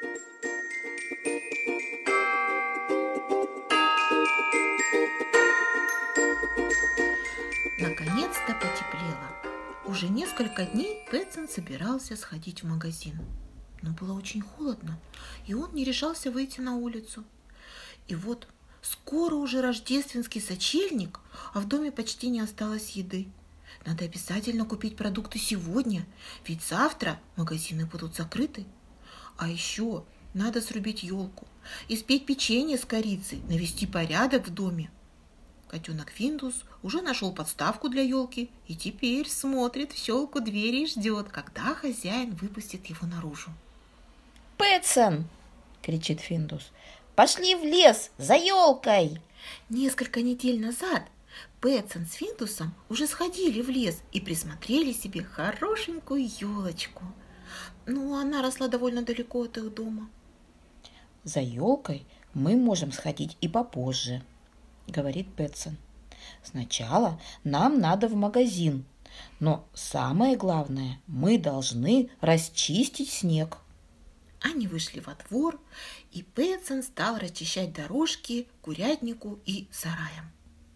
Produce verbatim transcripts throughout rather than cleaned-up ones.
Наконец-то потеплело. Уже несколько дней Пэтсон собирался сходить в магазин. Но было очень холодно, и он не решался выйти на улицу. И вот скоро уже рождественский сочельник, а в доме почти не осталось еды. Надо обязательно купить продукты сегодня, ведь завтра магазины будут закрыты. А еще надо срубить елку, испечь печенье с корицей, навести порядок в доме. Котенок Финдус уже нашел подставку для елки и теперь смотрит в щелку двери и ждет, когда хозяин выпустит его наружу. «Пэтсон!» — кричит Финдус. «Пошли в лес за елкой!» Несколько недель назад Пэтсон с Финдусом уже сходили в лес и присмотрели себе хорошенькую елочку. Но она росла довольно далеко от их дома. «За елкой мы можем сходить и попозже», — говорит Пэтсон. «Сначала нам надо в магазин, но самое главное, мы должны расчистить снег». Они вышли во двор, и Пэтсон стал расчищать дорожки к курятнику и сараям.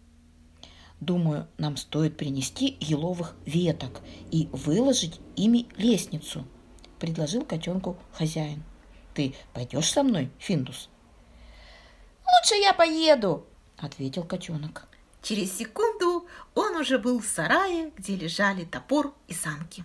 «Думаю, нам стоит принести еловых веток и выложить ими лестницу», — предложил котенку хозяин. «Ты пойдешь со мной, Финдус?» «Лучше я поеду», — ответил котенок. Через секунду он уже был в сарае, где лежали топор и санки.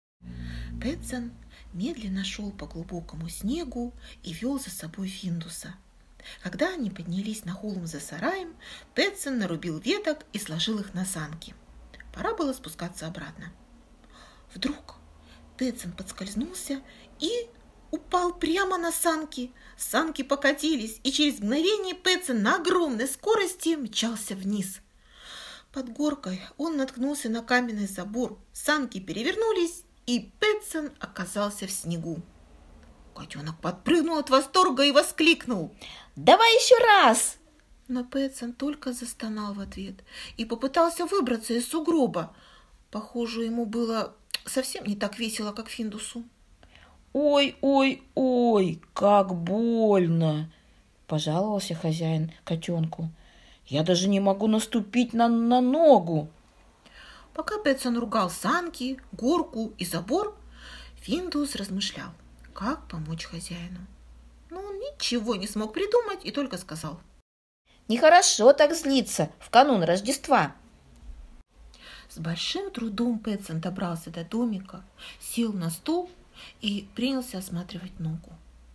Пэтсон медленно шел по глубокому снегу и вел за собой Финдуса. Когда они поднялись на холм за сараем, Пэтсон нарубил веток и сложил их на санки. Пора было спускаться обратно. Вдруг Пэтсон подскользнулся и упал прямо на санки. Санки покатились, и через мгновение Пэтсон на огромной скорости мчался вниз. Под горкой он наткнулся на каменный забор, санки перевернулись, и Пэтсон оказался в снегу. Котенок подпрыгнул от восторга и воскликнул: «Давай еще раз!» Но Пэтсон только застонал в ответ и попытался выбраться из сугроба. Похоже, ему было совсем не так весело, как Финдусу. «Ой-ой-ой, как больно!» – пожаловался хозяин котенку. «Я даже не могу наступить на, на ногу!» Пока Пэтсон ругал санки, горку и забор, Финдус размышлял, как помочь хозяину. Но он ничего не смог придумать и только сказал: «Нехорошо так злиться в канун Рождества!» С большим трудом Пэтсон добрался до домика, сел на стул и принялся осматривать ногу.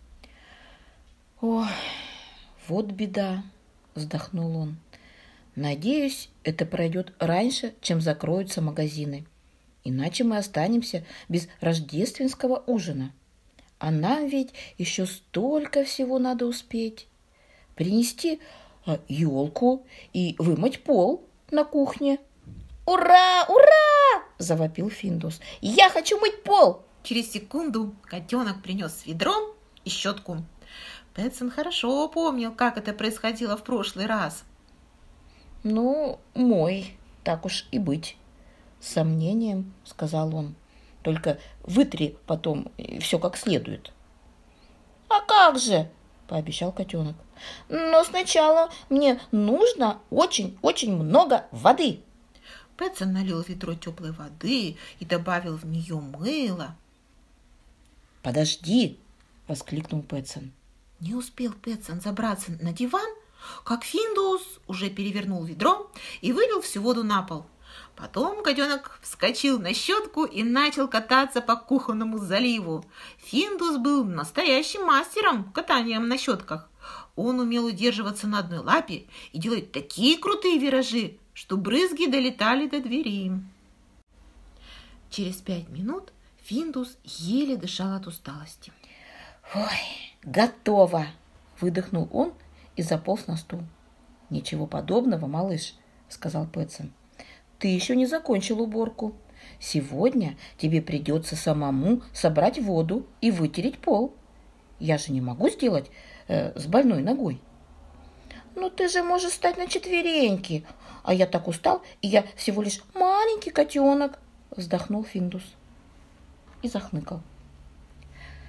«Ой, вот беда!» – вздохнул он. «Надеюсь, это пройдет раньше, чем закроются магазины. Иначе мы останемся без рождественского ужина. А нам ведь еще столько всего надо успеть. Принести э, елку и вымыть пол на кухне». «Ура! Ура!» – завопил Финдус. «Я хочу мыть пол!» Через секунду котенок принес ведро и щетку. Пэтсон хорошо помнил, как это происходило в прошлый раз. «Ну, мой, так уж и быть», — с сомнением сказал он. «Только вытри потом все как следует». «А как же?» — пообещал котенок. «Но сначала мне нужно очень-очень много воды». Пэтсон налил в ведро теплой воды и добавил в нее мыло. «Подожди!» — воскликнул Пэтсон. Не успел Пэтсон забраться на диван, как Финдус уже перевернул ведро и вылил всю воду на пол. Потом котенок вскочил на щетку и начал кататься по кухонному заливу. Финдус был настоящим мастером катанием на щетках. Он умел удерживаться на одной лапе и делать такие крутые виражи, что брызги долетали до двери. Через пять минут Финдус еле дышал от усталости. «Ой, готово!» – выдохнул он и заполз на стул. «Ничего подобного, малыш», — сказал Пэтсон. «Ты еще не закончил уборку. Сегодня тебе придется самому собрать воду и вытереть пол. Я же не могу сделать э, с больной ногой». «Ну ты же можешь встать на четвереньки, а я так устал, и я всего лишь маленький котенок», — вздохнул Финдус и захныкал.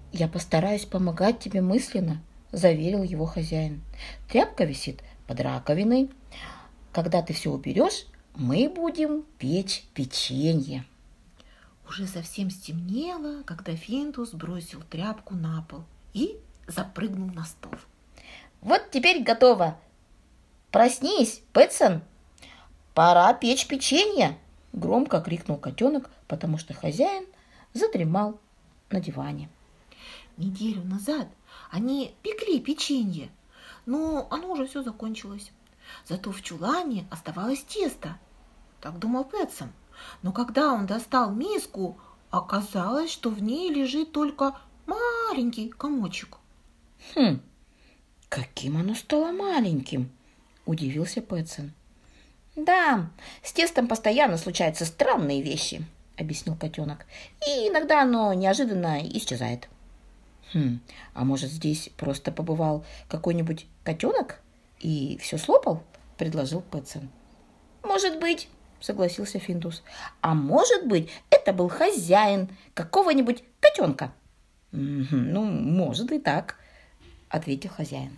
«Я постараюсь помогать тебе мысленно», – заверил его хозяин. «Тряпка висит под раковиной. Когда ты все уберешь, мы будем печь печенье». Уже совсем стемнело, когда Финдус бросил тряпку на пол и запрыгнул на стол. «Вот теперь готово. Проснись, Пэтсон. Пора печь печенье», – громко крикнул котенок, потому что хозяин задремал на диване. Неделю назад они пекли печенье, но оно уже все закончилось. Зато в чулане оставалось тесто. Так думал Пэтсон. Но когда он достал миску, оказалось, что в ней лежит только маленький комочек. «Хм, каким оно стало маленьким?» – удивился Пэтсон. «Да, с тестом постоянно случаются странные вещи», – объяснил котенок. «И иногда оно неожиданно исчезает». «Хм, а может, здесь просто побывал какой-нибудь котенок и все слопал?» – предложил Пэтсон. «Может быть», – согласился Финдус. «А может быть, это был хозяин какого-нибудь котенка?» «Ну, может и так», – ответил хозяин.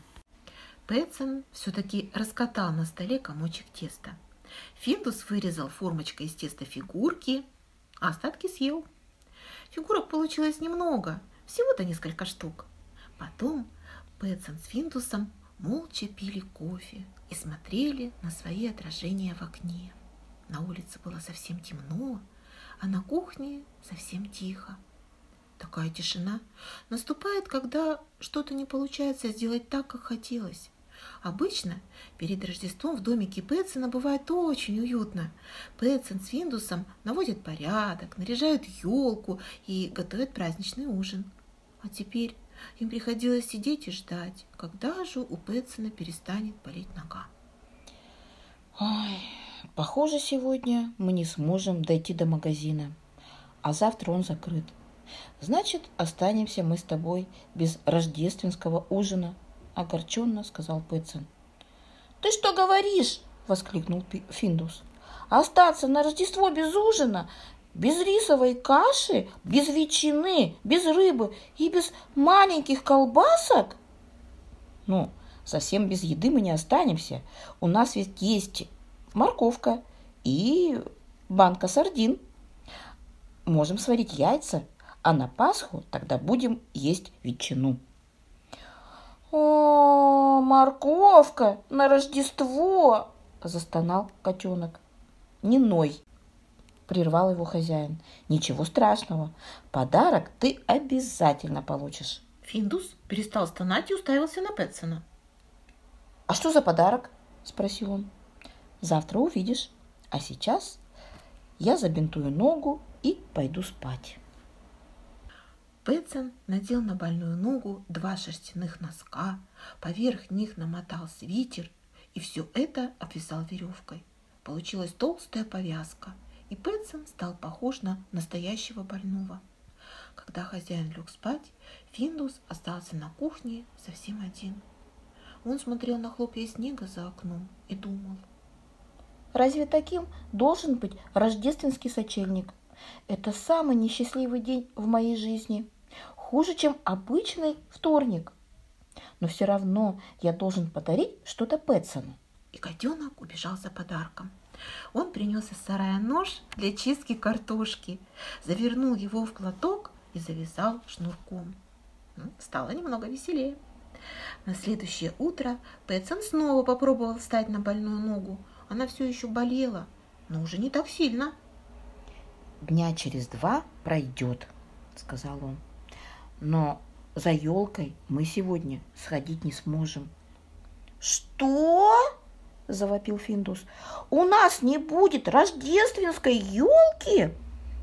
Пэтсон все-таки раскатал на столе комочек теста. Финдус вырезал формочкой из теста фигурки, а остатки съел. Фигурок получилось немного, всего-то несколько штук. Потом Пэтсон с Финдусом молча пили кофе и смотрели на свои отражения в окне. На улице было совсем темно, а на кухне совсем тихо. Такая тишина наступает, когда что-то не получается сделать так, как хотелось. Обычно перед Рождеством в домике Пэтсона бывает очень уютно. Пэтсон с Финдусом наводят порядок, наряжают елку и готовят праздничный ужин. А теперь им приходилось сидеть и ждать, когда же у Пэтсона перестанет болеть нога. «Ой, похоже, сегодня мы не сможем дойти до магазина, а завтра он закрыт. Значит, останемся мы с тобой без рождественского ужина», – огорченно сказал Пэтсон. «Ты что говоришь?» – воскликнул Финдус. «Остаться на Рождество без ужина, без рисовой каши, без ветчины, без рыбы и без маленьких колбасок?» «Ну, совсем без еды мы не останемся. У нас ведь есть морковка и банка сардин. Можем сварить яйца, а на Пасху тогда будем есть ветчину». «О, морковка на Рождество!» – застонал котенок. «Не ной!» – прервал его хозяин. «Ничего страшного. Подарок ты обязательно получишь». Финдус перестал стонать и уставился на Пэтсона. «А что за подарок?» – спросил он. «Завтра увидишь. А сейчас я забинтую ногу и пойду спать». Пэтсон надел на больную ногу два шерстяных носка, поверх них намотал свитер и все это обвязал веревкой. Получилась толстая повязка, и Пэтсон стал похож на настоящего больного. Когда хозяин лег спать, Финдус остался на кухне совсем один. Он смотрел на хлопья снега за окном и думал: «Разве таким должен быть рождественский сочельник? Это самый несчастливый день в моей жизни. Хуже, чем обычный вторник. Но все равно я должен подарить что-то Пэтсону». И котенок убежал за подарком. Он принес из сарая нож для чистки картошки, завернул его в платок и завязал шнурком. Стало немного веселее. На следующее утро Пэтсон снова попробовал встать на больную ногу. Она все еще болела, но уже не так сильно. «Дня через два пройдет», — сказал он. «Но за елкой мы сегодня сходить не сможем». «Что?» – завопил Финдус. «У нас не будет рождественской елки?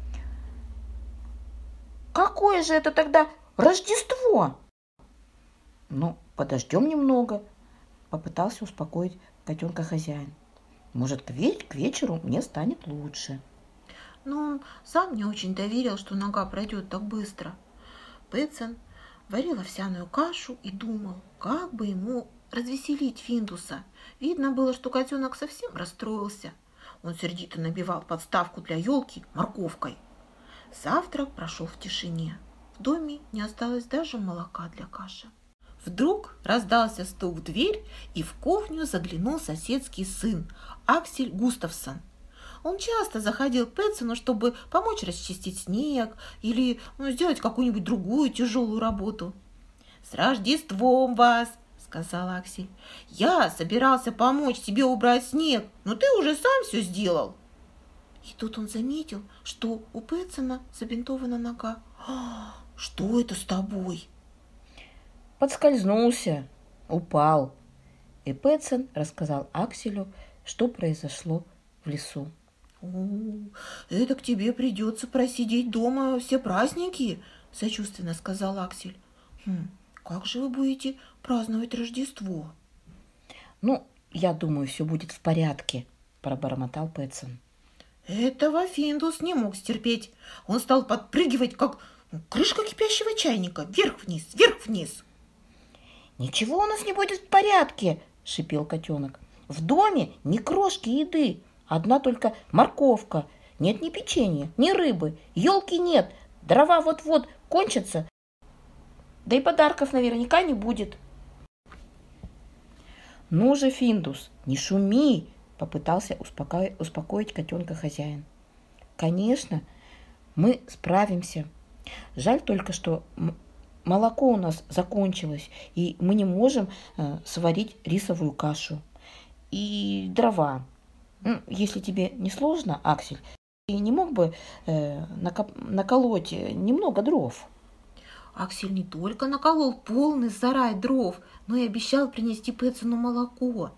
Какое же это тогда Рождество?» «Ну, подождем немного», – попытался успокоить котенка хозяин. «Может, к, ве- к вечеру мне станет лучше». Но он сам не очень доверил, что нога пройдет так быстро. Пэтсон варил овсяную кашу и думал, как бы ему развеселить Финдуса. Видно было, что котенок совсем расстроился. Он сердито набивал подставку для елки морковкой. Завтрак прошел в тишине. В доме не осталось даже молока для каши. Вдруг раздался стук в дверь, и в кухню заглянул соседский сын, Аксель Густавсон. Он часто заходил к Петсону, чтобы помочь расчистить снег или ну, сделать какую-нибудь другую тяжелую работу. «С Рождеством вас!» — сказал Аксель. «Я собирался помочь тебе убрать снег, но ты уже сам все сделал». И тут он заметил, что у Петсона забинтована нога. «А, что это с тобой?» Подскользнулся, упал. И Петсон рассказал Акселю, что произошло в лесу. «О, это к тебе придется просидеть дома все праздники», — сочувственно сказал Аксель. «Хм, как же вы будете праздновать Рождество?» «Ну, я думаю, все будет в порядке», — пробормотал Петсон. Этого Финдус не мог стерпеть. Он стал подпрыгивать, как крышка кипящего чайника, вверх-вниз, вверх-вниз. «Ничего у нас не будет в порядке», — шипел котенок. «В доме ни крошки еды, одна только морковка. Нет ни печенья, ни рыбы, елки нет, дрова вот-вот кончатся, да и подарков наверняка не будет». «Ну же, Финдус, не шуми!» — попытался успоко... успокоить котенка хозяин. «Конечно, мы справимся. Жаль только, что м- молоко у нас закончилось, и мы не можем э, сварить рисовую кашу. И дрова. Если тебе не сложно, Аксель, ты не мог бы э, накоп... наколоть немного дров?» Аксель не только наколол полный сарай дров, но и обещал принести Петсону молоко.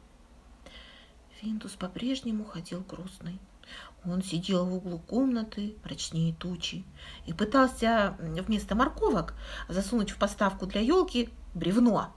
Финдус по-прежнему ходил грустный. Он сидел в углу комнаты, мрачнее тучи, и пытался вместо морковок засунуть в подставку для елки бревно.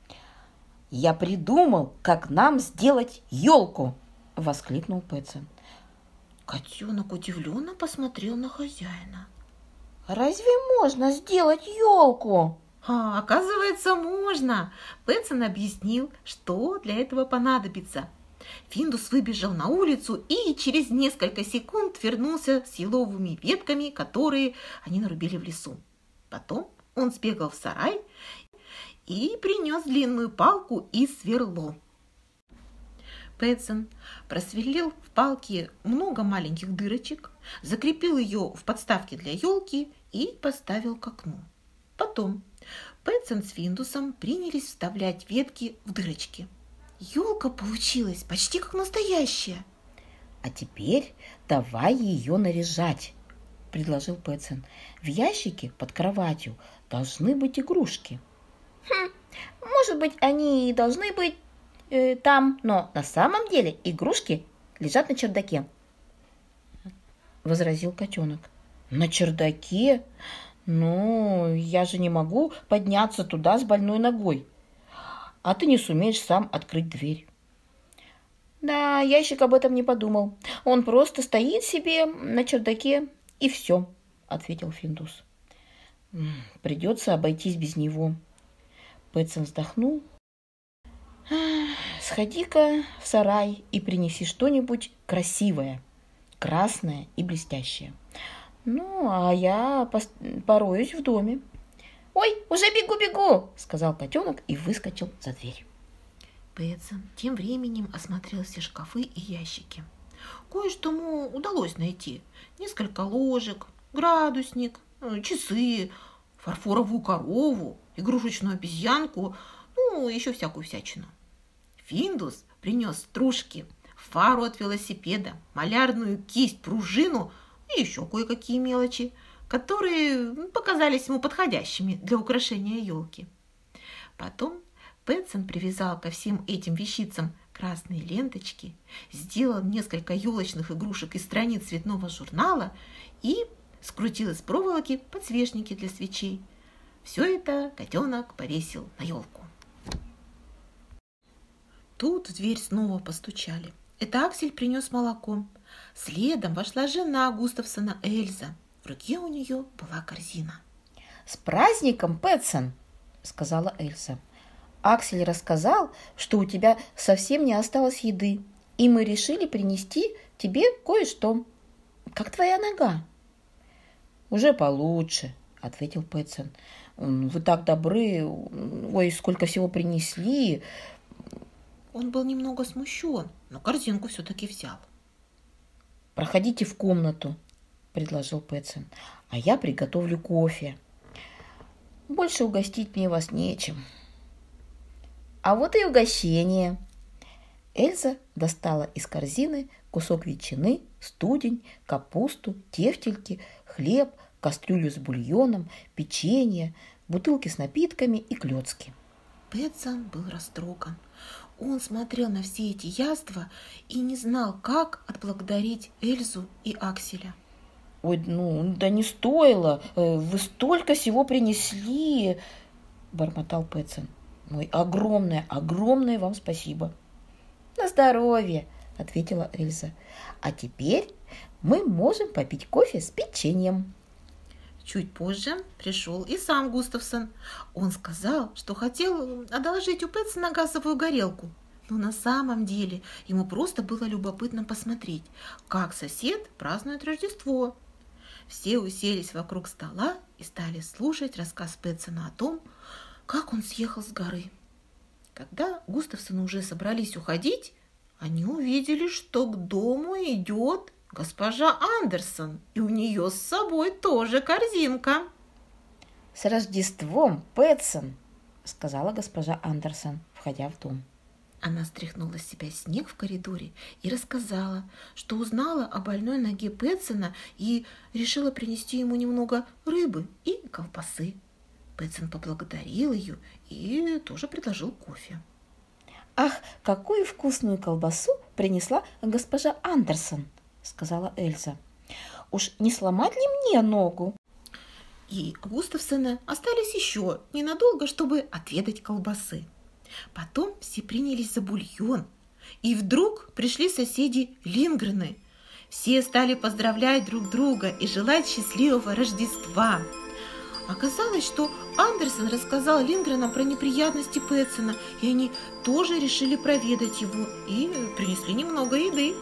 «Я придумал, как нам сделать елку!» — воскликнул Петсон. Котенок удивленно посмотрел на хозяина. «Разве можно сделать елку?» А, оказывается, можно. Петсон объяснил, что для этого понадобится. Финдус выбежал на улицу и через несколько секунд вернулся с еловыми ветками, которые они нарубили в лесу. Потом он сбегал в сарай и принес длинную палку и сверло. Петсон просверлил в палке много маленьких дырочек, закрепил ее в подставке для елки и поставил к окну. Потом Петсон с Финдусом принялись вставлять ветки в дырочки. Елка получилась почти как настоящая. «А теперь давай ее наряжать», — предложил Петсон. «В ящике под кроватью должны быть игрушки». «Хм, может быть, они и должны быть э, там, но на самом деле игрушки лежат на чердаке», — возразил котенок. «На чердаке? Ну, я же не могу подняться туда с больной ногой. А ты не сумеешь сам открыть дверь». «Да, ящик об этом не подумал. Он просто стоит себе на чердаке, и все», — ответил Финдус. «Придется обойтись без него». Петсон вздохнул. «Сходи-ка в сарай и принеси что-нибудь красивое, красное и блестящее. Ну, а я пороюсь в доме». «Ой, уже бегу-бегу!» — сказал котенок и выскочил за дверь. Петсон тем временем осмотрел все шкафы и ящики. Кое-что ему удалось найти. Несколько ложек, градусник, часы, фарфоровую корову, игрушечную обезьянку, ну, еще всякую всячину. Финдус принес стружки, фару от велосипеда, малярную кисть, пружину и еще кое-какие мелочи, которые показались ему подходящими для украшения елки. Потом Петсон привязал ко всем этим вещицам красные ленточки, сделал несколько елочных игрушек из страниц цветного журнала и скрутил из проволоки подсвечники для свечей. Все это котенок повесил на елку. Тут в дверь снова постучали. Это Аксель принес молоко. Следом вошла жена Густавсона, Эльза. В руке у нее была корзина. «С праздником, Петсон!» — сказала Эльза. «Аксель рассказал, что у тебя совсем не осталось еды, и мы решили принести тебе кое-что. Как твоя нога?» «Уже получше», — ответил Пэтсон. «Вы так добры, ой, сколько всего принесли». Он был немного смущен, но корзинку все-таки взял. «Проходите в комнату», – предложил Пэтсон, – «а я приготовлю кофе. Больше угостить мне вас нечем». «А вот и угощение». Эльза достала из корзины кусок ветчины, студень, капусту, тефтельки, хлеб, кастрюлю с бульоном, печенье, бутылки с напитками и клёцки. Пэтсон был растроган. Он смотрел на все эти яства и не знал, как отблагодарить Эльзу и Акселя. «Ой, ну, да не стоило, вы столько всего принесли», – бормотал Пэтсон. «Ой, огромное, огромное вам спасибо». «На здоровье», – ответила Эльза. «А теперь мы можем попить кофе с печеньем». Чуть позже пришел и сам Густавсон. Он сказал, что хотел одолжить у Пэтсона газовую горелку. Но на самом деле ему просто было любопытно посмотреть, как сосед празднует Рождество. Все уселись вокруг стола и стали слушать рассказ Пэтсона о том, как он съехал с горы. Когда Густавсоны уже собрались уходить, они увидели, что к дому идет госпожа Андерсон, и у нее с собой тоже корзинка. «С Рождеством, Пэтсон!» – сказала госпожа Андерсон, входя в дом. Она стряхнула с себя снег в коридоре и рассказала, что узнала о больной ноге Пэтсона и решила принести ему немного рыбы и колбасы. Пэтсон поблагодарил ее и тоже предложил кофе. «Ах, какую вкусную колбасу принесла госпожа Андерсон!» – сказала Эльза. «Уж не сломать ли мне ногу?» И Густавсоны остались еще ненадолго, чтобы отведать колбасы. Потом все принялись за бульон, и вдруг пришли соседи Линдгрены. Все стали поздравлять друг друга и желать счастливого Рождества. Оказалось, что Андерсон рассказал Линдгренам про неприятности Пэтсона, и они тоже решили проведать его и принесли немного еды.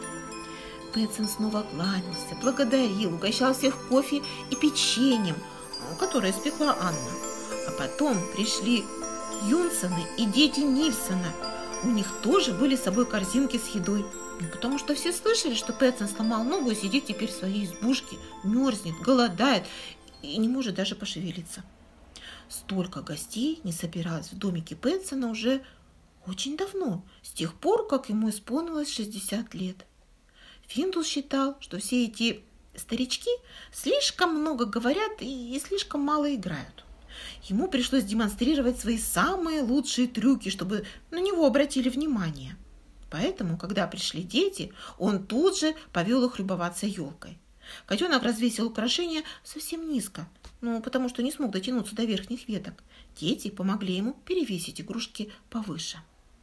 Пэтсон снова кланялся, благодарил, угощал всех кофе и печеньем, которое испекла Анна. А потом пришли Юнсоны и дети Нильсона. У них тоже были с собой корзинки с едой, потому что все слышали, что Пэтсон сломал ногу и сидит теперь в своей избушке, мерзнет, голодает и не может даже пошевелиться. Столько гостей не собиралось в домике Пэтсона уже очень давно, с тех пор, как ему исполнилось шестьдесят лет. Финдус считал, что все эти старички слишком много говорят и слишком мало играют. Ему пришлось демонстрировать свои самые лучшие трюки, чтобы на него обратили внимание. Поэтому, когда пришли дети, он тут же повел их любоваться елкой. Котенок развесил украшения совсем низко, ну, потому что не смог дотянуться до верхних веток. Дети помогли ему перевесить игрушки повыше.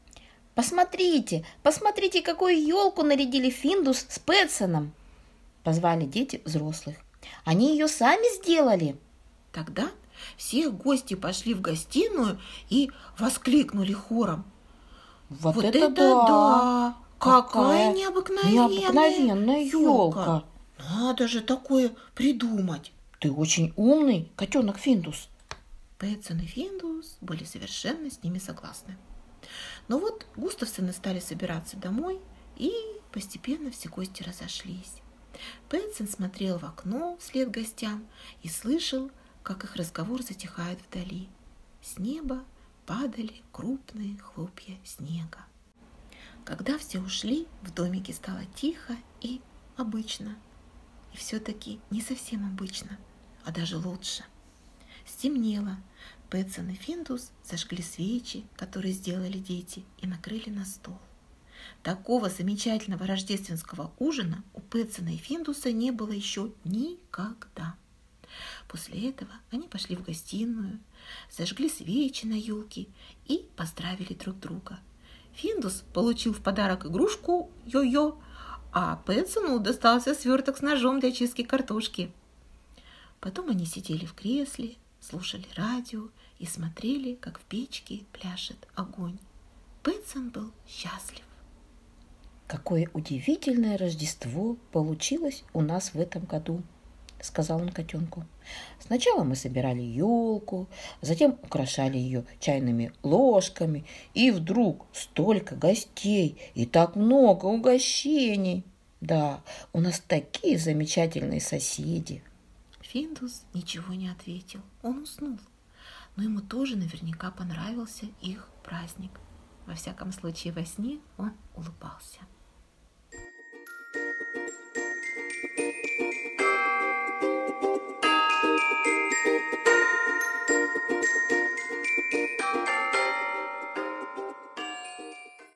«Посмотрите, посмотрите, какую елку нарядили Финдус с Пэтсоном!» Позвали дети взрослых. «Они ее сами сделали!» Тогда все гости пошли в гостиную и воскликнули хором: «Вот, вот это, это да! да! Какая, Какая необыкновенная, необыкновенная елка! Надо же такое придумать!» «Ты очень умный, котенок Финдус!» Пэтсон и Финдус были совершенно с ними согласны. Но вот Густавсоны стали собираться домой, и постепенно все гости разошлись. Пэтсон смотрел в окно вслед гостям и слышал, как их разговор затихает вдали. С неба падали крупные хлопья снега. Когда все ушли, в домике стало тихо и обычно. И все-таки не совсем обычно, а даже лучше. Стемнело. Пэтсон и Финдус зажгли свечи, которые сделали дети, и накрыли на стол. Такого замечательного рождественского ужина у Пэтсона и Финдуса не было еще никогда. После этого они пошли в гостиную, зажгли свечи на елке и поздравили друг друга. Финдус получил в подарок игрушку йо-йо, а Пэтсону достался сверток с ножом для чистки картошки. Потом они сидели в кресле, слушали радио и смотрели, как в печке пляшет огонь. Пэтсон был счастлив. «Какое удивительное Рождество получилось у нас в этом году», — сказал он котенку. «Сначала мы собирали елку, затем украшали ее чайными ложками, и вдруг столько гостей и так много угощений. Да, у нас такие замечательные соседи». Финдус ничего не ответил, он уснул, но ему тоже наверняка понравился их праздник. Во всяком случае, во сне он улыбался.